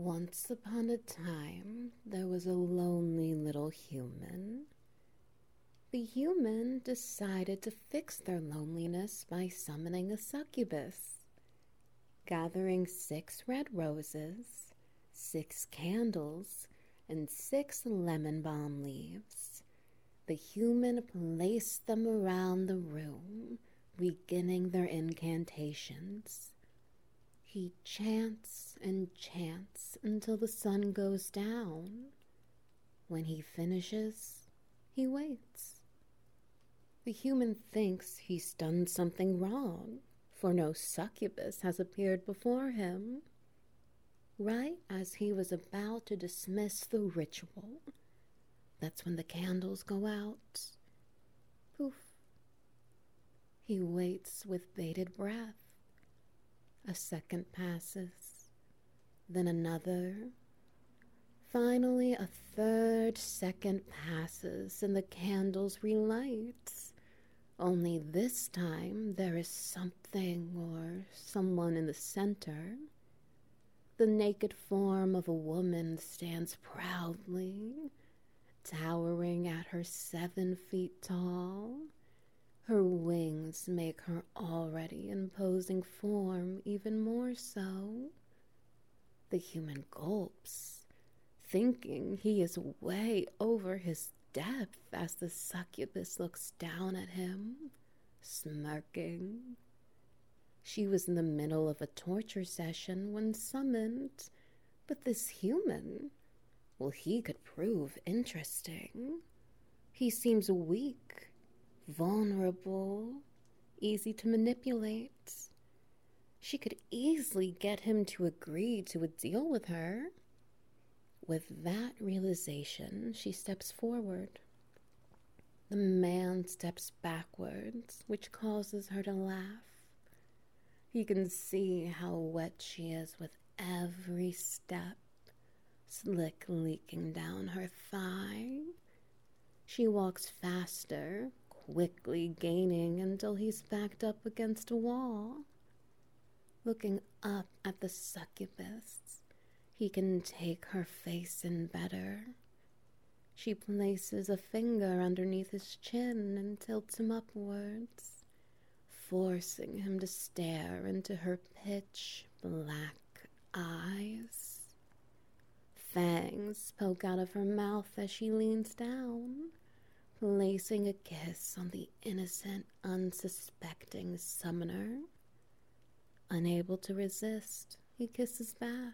Once upon a time, there was a lonely little human. The human decided to fix their loneliness by summoning a succubus. Gathering 6 red roses, 6 candles, and 6 lemon balm leaves, the human placed them around the room, beginning their incantations. He chants and chants until the sun goes down. When he finishes, he waits. The human thinks he's done something wrong, for no succubus has appeared before him. Right as he was about to dismiss the ritual, that's when the candles go out. Poof. He waits with bated breath. A second passes, then another. Finally, a third second passes and the candles relight. Only this time there is something or someone in the center. The naked form of a woman stands proudly, towering at her 7 feet tall. Her wings make her already imposing form even more so. The human gulps, thinking he is way over his depth as the succubus looks down at him, smirking. She was in the middle of a torture session when summoned, but this human, well, he could prove interesting. He seems weak, vulnerable, easy to manipulate. She could easily get him to agree to a deal with her. With that realization, she steps forward. The man steps backwards, which causes her to laugh. He can see how wet she is with every step, slick leaking down her thigh. She walks faster, quickly gaining until he's backed up against a wall. Looking up at the succubus, he can take her face in better. She places a finger underneath his chin and tilts him upwards, forcing him to stare into her pitch black eyes. Fangs poke out of her mouth as she leans down, placing a kiss on the innocent, unsuspecting summoner. Unable to resist, he kisses back,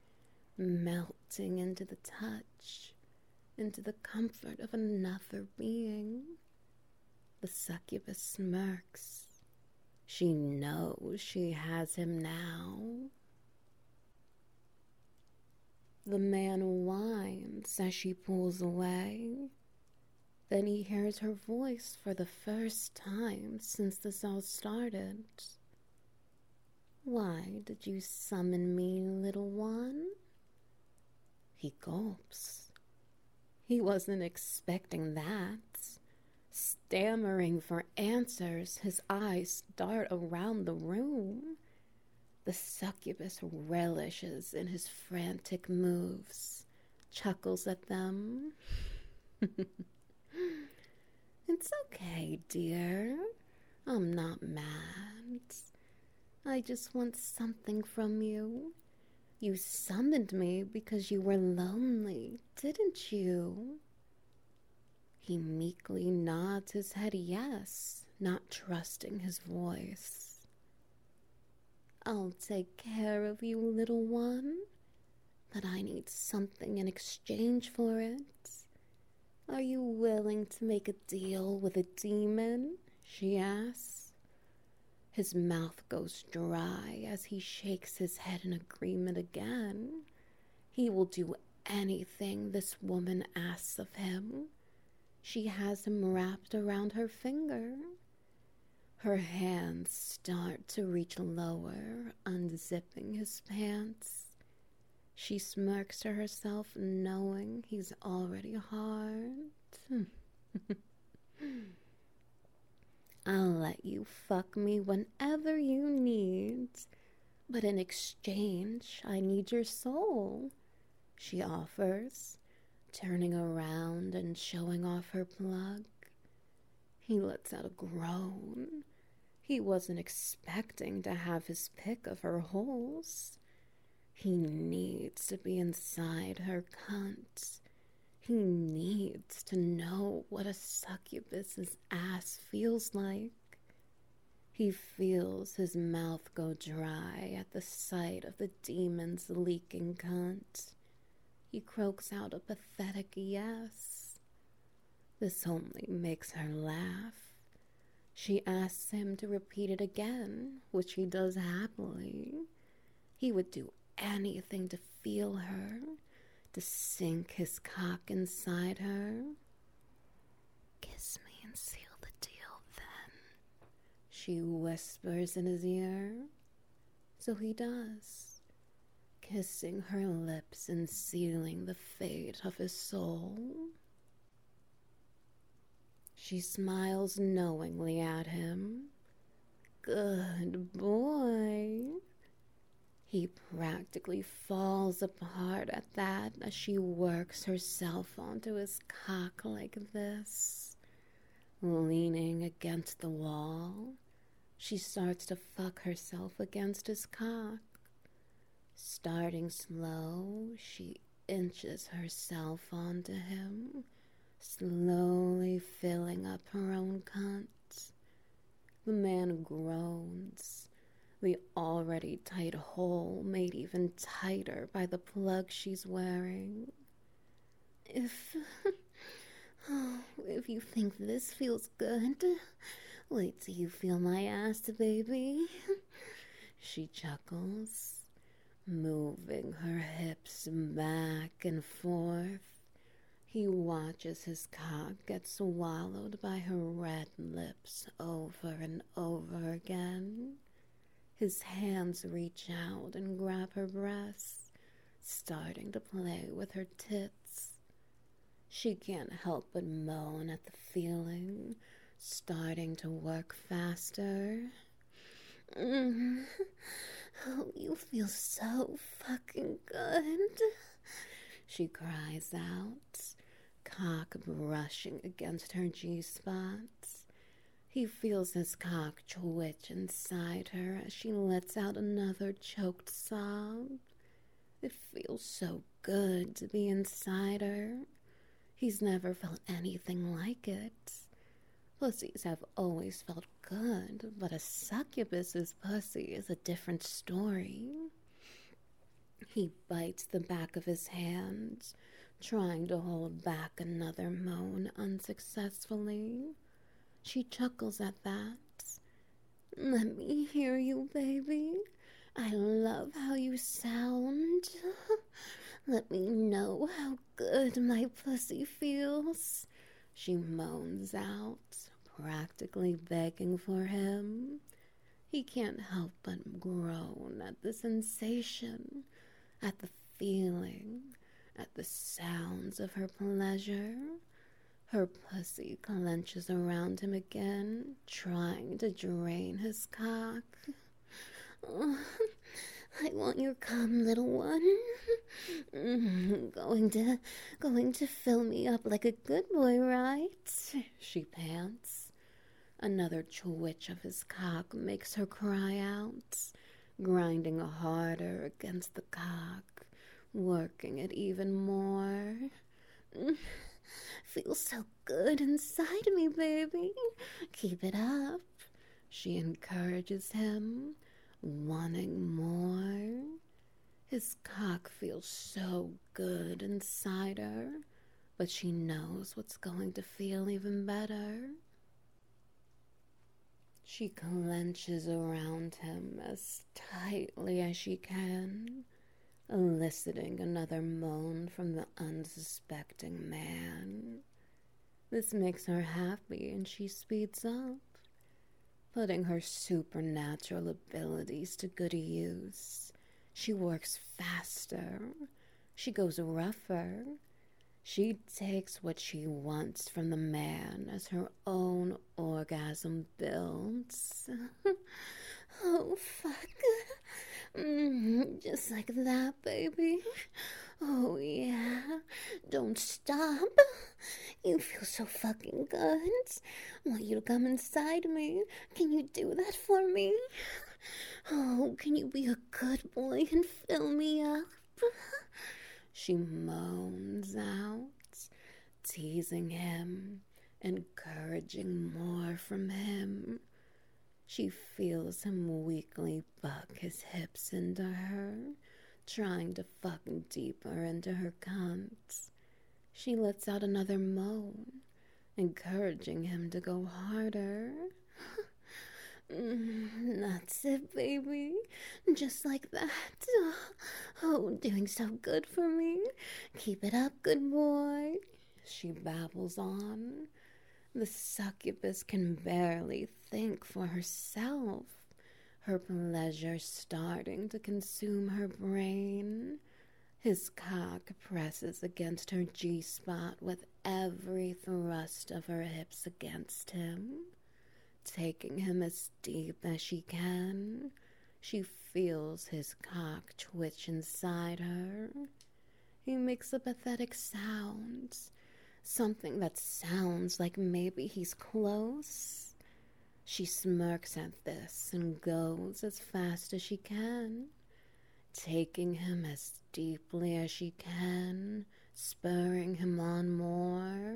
melting into the touch, into the comfort of another being. The succubus smirks. She knows she has him now. The man whines as she pulls away. Then he hears her voice for the first time since this all started. "Why did you summon me, little one?" He gulps. He wasn't expecting that. Stammering for answers, his eyes dart around the room. The succubus relishes in his frantic moves, chuckles at them. "It's okay, dear. I'm not mad. I just want something from you. You summoned me because you were lonely, didn't you?" He meekly nods his head yes, not trusting his voice. "I'll take care of you, little one, but I need something in exchange for it. Are you willing to make a deal with a demon?" she asks. His mouth goes dry as he shakes his head in agreement again. He will do anything this woman asks of him. She has him wrapped around her finger. Her hands start to reach lower, unzipping his pants. She smirks to herself, knowing he's already hard. "I'll let you fuck me whenever you need, but in exchange, I need your soul. she offers, turning around and showing off her plug. He lets out a groan. He wasn't expecting to have his pick of her holes. He needs to be inside her cunt. He needs to know what a succubus's ass feels like. He feels his mouth go dry at the sight of the demon's leaking cunt. He croaks out a pathetic yes. This only makes her laugh. She asks him to repeat it again, which he does happily. He would do anything to feel her, to sink his cock inside her. "Kiss me and seal the deal, then," she whispers in his ear. So he does, kissing her lips and sealing the fate of his soul. She smiles knowingly at him. Good boy. He practically falls apart at that as she works herself onto his cock like this. Leaning against the wall, she starts to fuck herself against his cock. Starting slow, she inches herself onto him, slowly filling up her own cunt. The man groans, the already tight hole made even tighter by the plug she's wearing. If you think this feels good, wait till you feel my ass, baby. She chuckles, moving her hips back and forth. He watches his cock get swallowed by her red lips over and over again. His hands reach out and grab her breasts, starting to play with her tits. She can't help but moan at the feeling, starting to work faster. Oh, you feel so fucking good, she cries out, cock brushing against her G-spots. He feels his cock twitch inside her as she lets out another choked sob. It feels so good to be inside her. He's never felt anything like it. Pussies have always felt good, but a succubus's pussy is a different story. He bites the back of his hand, trying to hold back another moan unsuccessfully. She chuckles at that. Let me hear you, baby. I love how you sound. Let me know how good my pussy feels. She moans out, practically begging for him. He can't help but groan at the sensation, at the feeling, at the sounds of her pleasure. Her pussy clenches around him again, trying to drain his cock. Oh, I want your cum, little one. Going to fill me up like a good boy, right? She pants. Another twitch of his cock makes her cry out, grinding harder against the cock, working it even more. Feels so good inside me, baby. Keep it up. She encourages him, wanting more. His cock feels so good inside her, but she knows what's going to feel even better. She clenches around him as tightly as she can, eliciting another moan from the unsuspecting man. This makes her happy and she speeds up, putting her supernatural abilities to good use. She works faster. She goes rougher. She takes what she wants from the man as her own orgasm builds. Oh, fuck. Just like that, baby. Oh, yeah. Don't stop. You feel so fucking good. I want you to come inside me. Can you do that for me? Oh, can you be a good boy and fill me up? She moans out, teasing him, encouraging more from him. She feels him weakly buck his hips into her, trying to fuck deeper into her cunt. She lets out another moan, encouraging him to go harder. That's it, baby. Just like that. Oh, doing so good for me. Keep it up, good boy. She babbles on. The succubus can barely think for herself, her pleasure starting to consume her brain. His cock presses against her G-spot with every thrust of her hips against him, taking him as deep as she can. She feels his cock twitch inside her. He makes a pathetic sound, something that sounds like maybe he's close. She smirks at this and goes as fast as she can, taking him as deeply as she can, spurring him on more.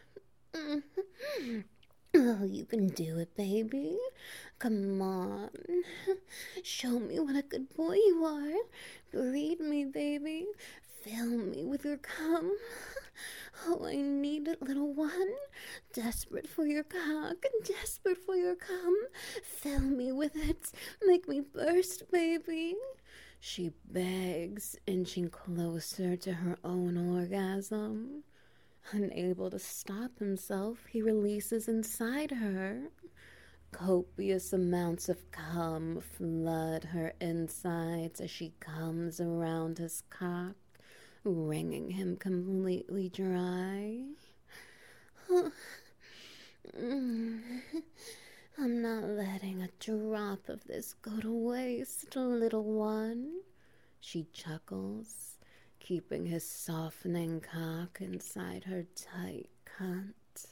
Oh, you can do it, baby. Come on. Show me what a good boy you are. Breed me, baby. Fill me with your cum. Oh, I need it, little one. Desperate for your cock, desperate for your cum. Fill me with it. Make me burst, baby. She begs, inching closer to her own orgasm. Unable to stop himself, he releases inside her. Copious amounts of cum flood her insides as she comes around his cock, wringing him completely dry. I'm not letting a drop of this go to waste, little one. She chuckles, keeping his softening cock inside her tight cunt.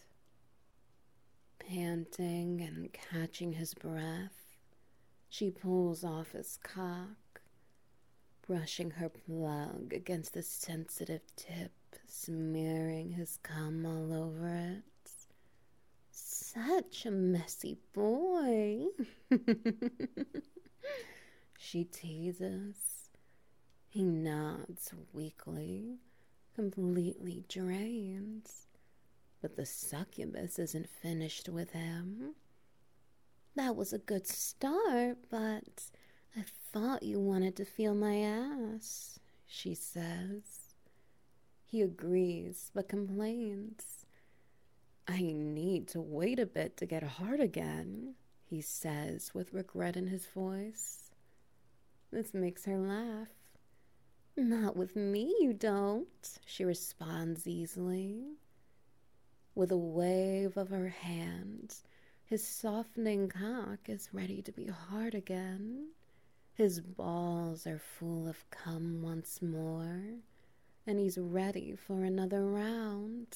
Panting and catching his breath, she pulls off his cock, brushing her plug against the sensitive tip, smearing his cum all over it. Such a messy boy. She teases. He nods weakly, completely drained. But the succubus isn't finished with him. That was a good start, but I thought you wanted to feel my ass, she says. He agrees, but complains. I need to wait a bit to get hard again, he says with regret in his voice. This makes her laugh. Not with me, you don't, she responds easily. With a wave of her hand, his softening cock is ready to be hard again. His balls are full of cum once more, and he's ready for another round.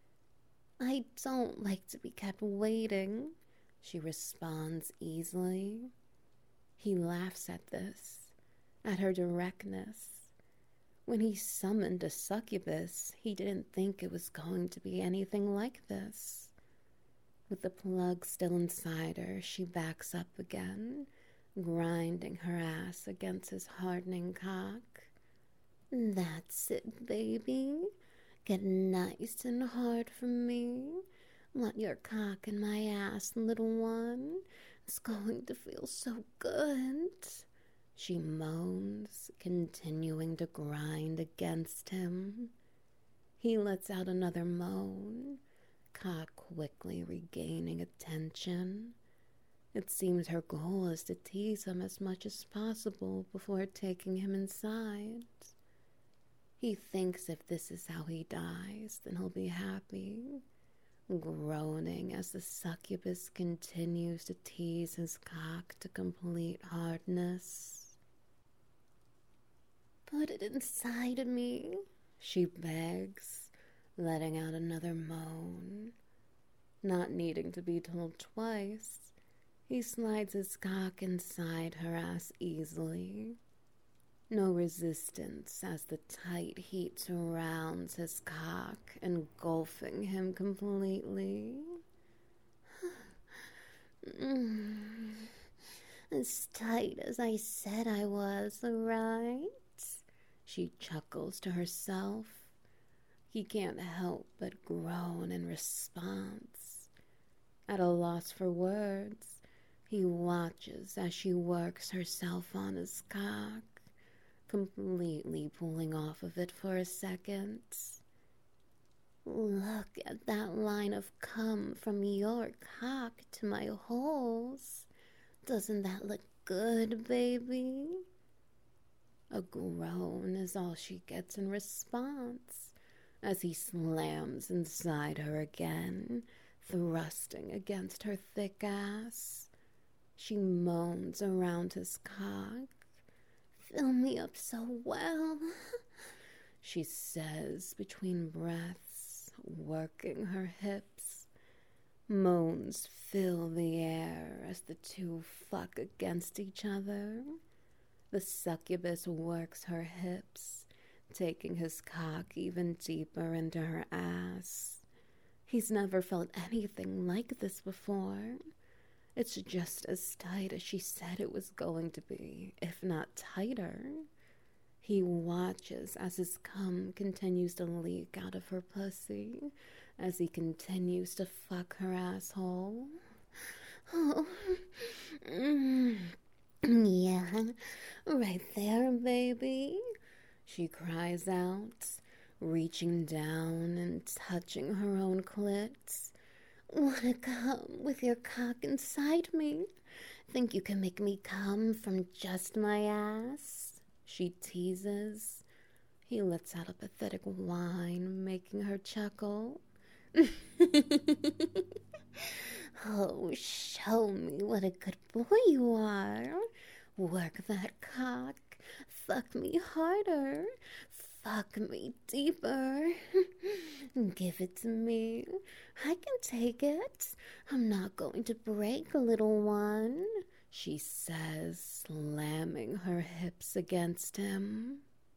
I don't like to be kept waiting, she responds easily. He laughs at this, at her directness. When he summoned a succubus, he didn't think it was going to be anything like this. With the plug still inside her, she backs up again, grinding her ass against his hardening cock. That's it, baby. Get nice and hard for me. Want your cock in my ass, little one. It's going to feel so good. She moans, continuing to grind against him. He lets out another moan, cock quickly regaining attention. It seems her goal is to tease him as much as possible before taking him inside. He thinks if this is how he dies, then he'll be happy, groaning as the succubus continues to tease his cock to complete hardness. Put it inside me, she begs, letting out another moan. Not needing to be told twice, he slides his cock inside her ass easily. No resistance as the tight heat surrounds his cock, engulfing him completely. As tight as I said I was, right? She chuckles to herself. He can't help but groan in response. At a loss for words, he watches as she works herself on his cock, completely pulling off of it for a second. Look at that line of cum from your cock to my holes. Doesn't that look good, baby? A groan is all she gets in response as he slams inside her again, thrusting against her thick ass. She moans around his cock. Fill me up so well, she says between breaths, working her hips. Moans fill the air as the two fuck against each other. The succubus works her hips, taking his cock even deeper into her ass. He's never felt anything like this before. It's just as tight as she said it was going to be, if not tighter. He watches as his cum continues to leak out of her pussy, as he continues to fuck her asshole. Oh, yeah, right there, baby, she cries out, reaching down and touching her own clit. Wanna come with your cock inside me? Think you can make me come from just my ass? She teases. He lets out a pathetic whine, making her chuckle. Oh, show me what a good boy you are. Work that cock. Fuck me harder. Fuck me deeper. Give it to me. I can take it. I'm not going to break, little one, she says, slamming her hips against him.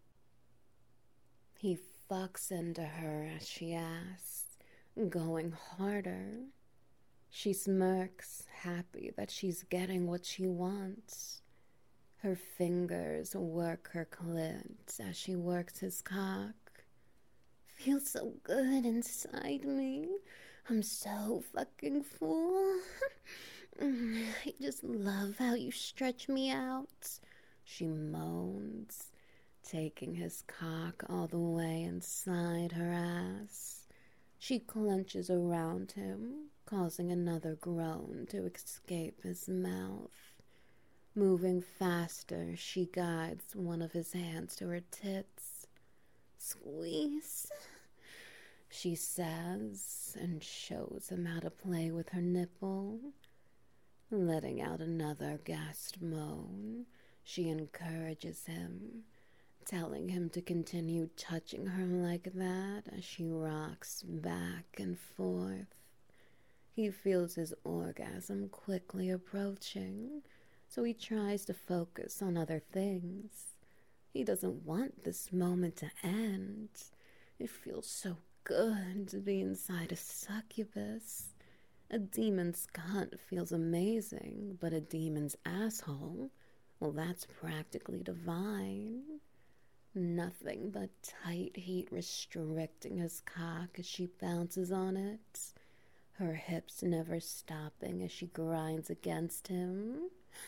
He fucks into her as she asks, going harder. She smirks, happy that she's getting what she wants. Her fingers work her clit as she works his cock. Feels so good inside me. I'm so fucking full. I just love how you stretch me out, she moans, taking his cock all the way inside her ass. She clenches around him, causing another groan to escape his mouth. Moving faster, she guides one of his hands to her tits. Squeeze, she says, and shows him how to play with her nipple. Letting out another gasped moan, she encourages him, telling him to continue touching her like that as she rocks back and forth. He feels his orgasm quickly approaching, so he tries to focus on other things. He doesn't want this moment to end. It feels so good to be inside a succubus. A demon's cunt feels amazing, but a demon's asshole, well, that's practically divine. Nothing but tight heat restricting his cock as she bounces on it, her hips never stopping as she grinds against him.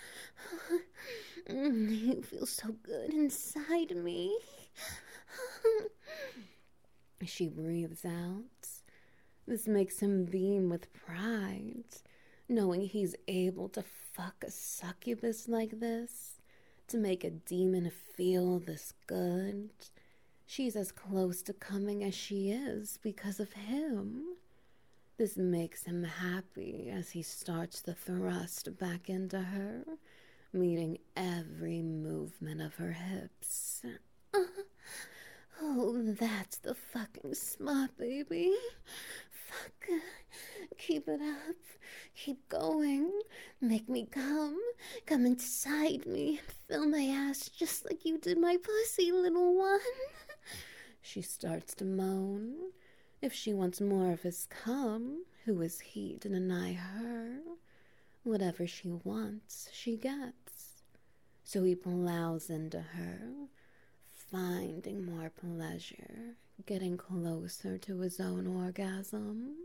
You feel so good inside me. She breathes out. This makes him beam with pride, knowing he's able to fuck a succubus like this, to make a demon feel this good. She's as close to coming as she is because of him. This makes him happy as he starts to thrust back into her, meeting every movement of her hips. Oh, that's the fucking spot, baby. Fuck. Keep it up. Keep going. Make me come. Come inside me. Fill my ass just like you did my pussy, little one. She starts to moan. If she wants more of his cum, who is he to deny her? Whatever she wants, she gets. So he plows into her, finding more pleasure, getting closer to his own orgasm.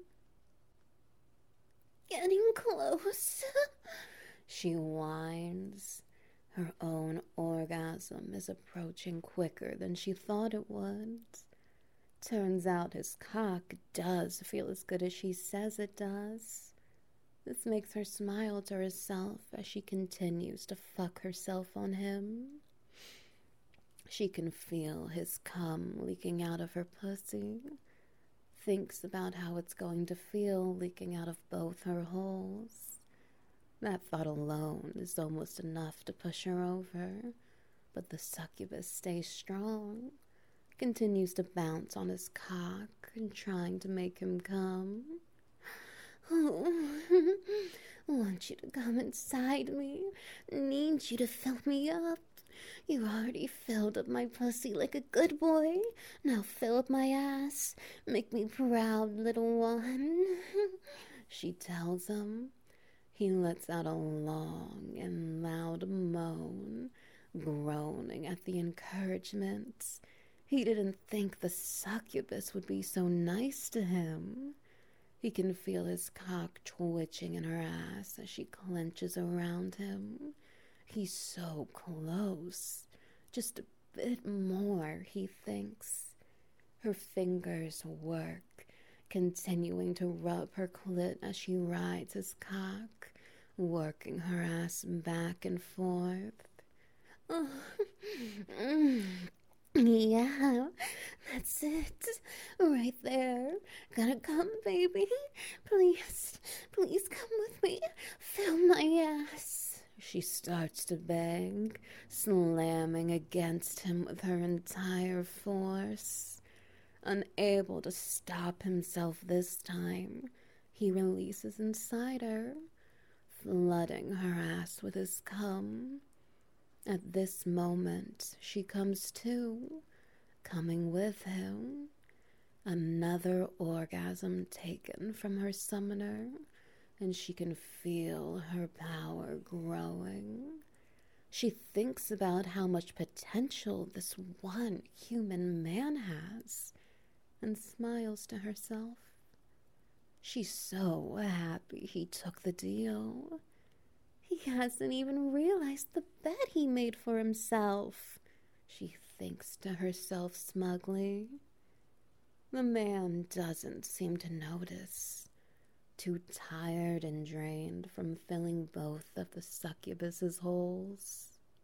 Getting close, she whines. Her own orgasm is approaching quicker than she thought it would. Turns out his cock does feel as good as she says it does. This makes her smile to herself as she continues to fuck herself on him. She can feel his cum leaking out of her pussy, thinks about how it's going to feel leaking out of both her holes. That thought alone is almost enough to push her over, but the succubus stays strong, continues to bounce on his cock and trying to make him come. Oh, want you to come inside me, need you to fill me up. You already filled up my pussy like a good boy. Now fill up my ass. Make me proud, little one. She tells him. He lets out a long and loud moan, groaning at the encouragement. He didn't think the succubus would be so nice to him. He can feel his cock twitching in her ass as she clenches around him. He's so close. Just a bit more, he thinks. Her fingers work, continuing to rub her clit as she rides his cock, working her ass back and forth. Oh, yeah, that's it. Right there. Gotta come, baby. Please, please come with me. Fill my ass. She starts to beg, slamming against him with her entire force. Unable to stop himself this time, he releases inside her, flooding her ass with his cum. At this moment, she comes to, coming with him. Another orgasm taken from her summoner, and she can feel her power growing. She thinks about how much potential this one human man has, and smiles to herself. She's so happy he took the deal. He hasn't even realized the bet he made for himself, she thinks to herself smugly. The man doesn't seem to notice, too tired and drained from filling both of the succubus's holes.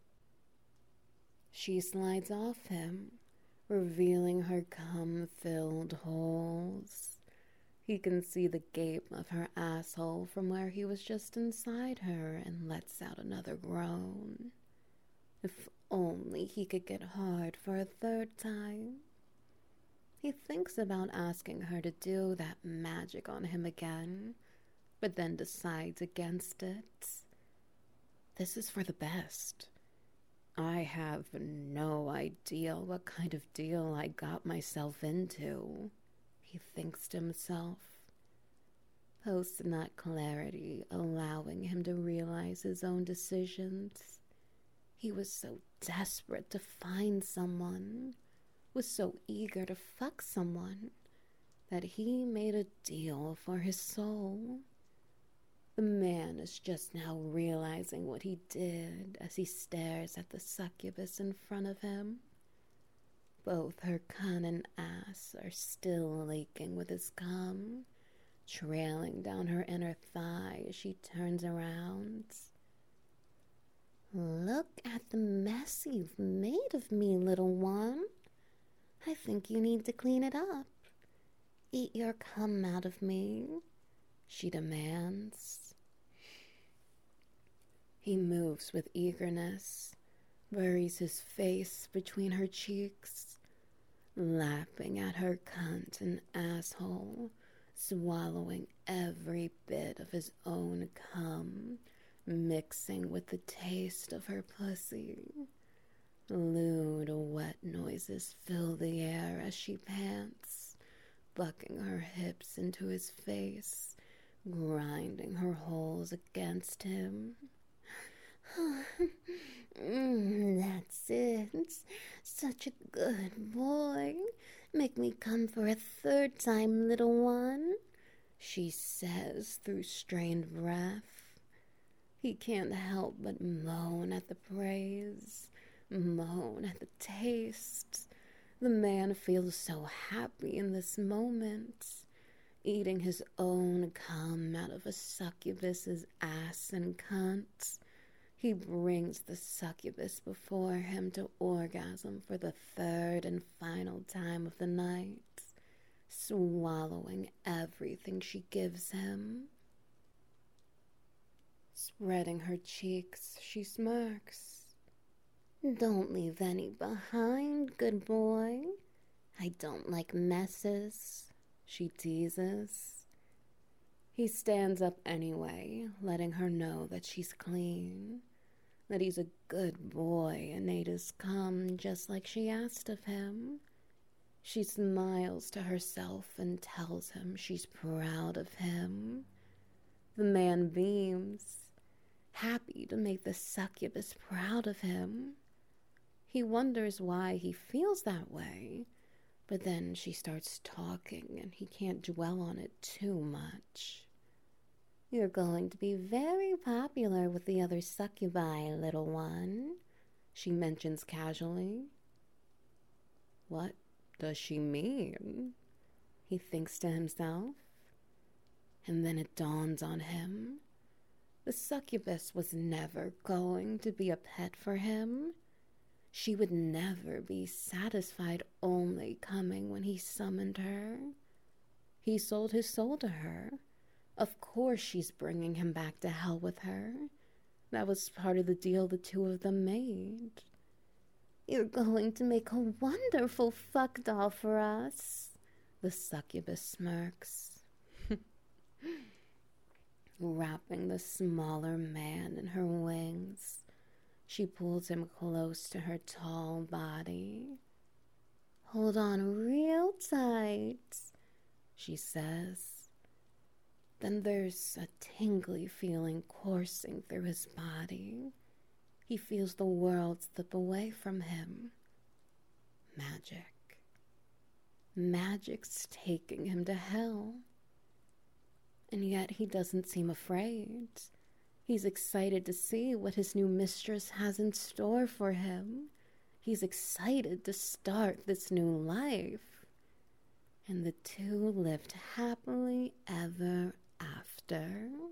She slides off him, revealing her cum-filled holes. He can see the gape of her asshole from where he was just inside her and lets out another groan. If only he could get hard for a third time. He thinks about asking her to do that magic on him again, but then decides against it. This is for the best. I have no idea what kind of deal I got myself into, he thinks to himself. Post-nut clarity allowing him to realize his own decisions. He was so desperate to find someone, was so eager to fuck someone, that he made a deal for his soul. The man is just now realizing what he did as he stares at the succubus in front of him. Both her cunt and ass are still leaking with his cum, trailing down her inner thigh as she turns around. Look at the mess you've made of me, little one. I think you need to clean it up. Eat your cum out of me, she demands. He moves with eagerness, buries his face between her cheeks, lapping at her cunt and asshole, swallowing every bit of his own cum, mixing with the taste of her pussy. Lewd, wet noises fill the air as she pants, bucking her hips into his face, grinding her holes against him. That's it. Such a good boy. Make me come for a third time, little one, she says through strained breath. He can't help but moan at the praise, moan at the taste. The man feels so happy in this moment, eating his own cum out of a succubus's ass and cunt. He brings the succubus before him to orgasm for the third and final time of the night, swallowing everything she gives him. Spreading her cheeks, she smirks. Don't leave any behind, good boy. I don't like messes, she teases. He stands up anyway, letting her know that she's clean, that he's a good boy and ate his cum just like she asked of him. She smiles to herself and tells him she's proud of him. The man beams, happy to make the succubus proud of him. He wonders why he feels that way, but then she starts talking and he can't dwell on it too much. You're going to be very popular with the other succubi, little one, she mentions casually. What does she mean? He thinks to himself. And then it dawns on him. The succubus was never going to be a pet for him. She would never be satisfied only coming when he summoned her. He sold his soul to her. Of course she's bringing him back to hell with her. That was part of the deal the two of them made. You're going to make a wonderful fuck doll for us, the succubus smirks, wrapping the smaller man in her wings. She pulls him close to her tall body. Hold on real tight, she says. Then there's a tingly feeling coursing through his body. He feels the world slip away from him. Magic. Magic's taking him to hell. And yet he doesn't seem afraid. He's excited to see what his new mistress has in store for him. He's excited to start this new life. And the two lived happily ever after.